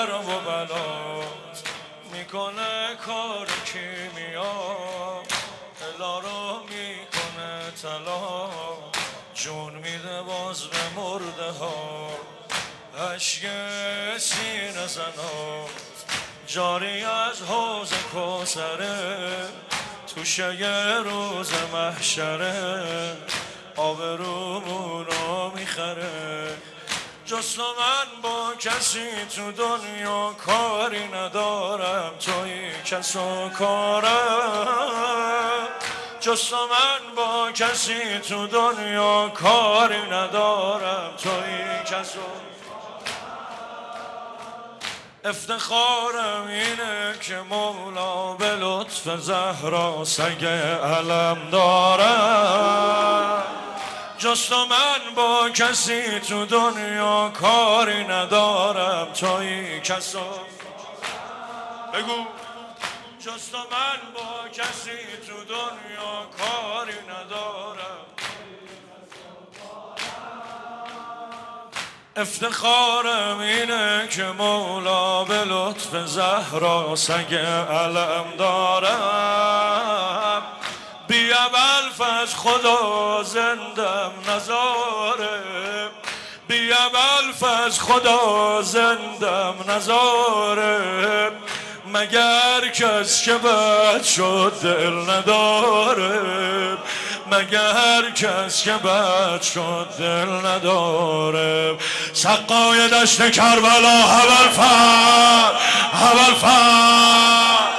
کرب و بلات میکنه کار کیمیا، دلا رو میکنه طلا، جون میده باز به مرده ها. اشک سینه زنات جاری از حوض کوثره، توشه یه روز محشره، آبرومونو میخره. جست من با کسی تو دنیا کاری ندارم، توی کس و کارم. جست من با کسی تو دنیا کاری ندارم، توی کس و افتخارم اینه که مولا به لطف زهرا سگ علم دارم. جست من با کسی تو دنیا کاری ندارم، توی کسا بگو. جست من با کسی تو دنیا کاری ندارم، افتخارم اینه که مولا به لطف زهرا سگ علم دارم. بی اول از خدا زندم نذاره، بی اول از خدا زندم نذاره، مگر کس که بد شد دل نداره، مگر کس که بد شد دل نداره. سقای دشت کربلا اول فر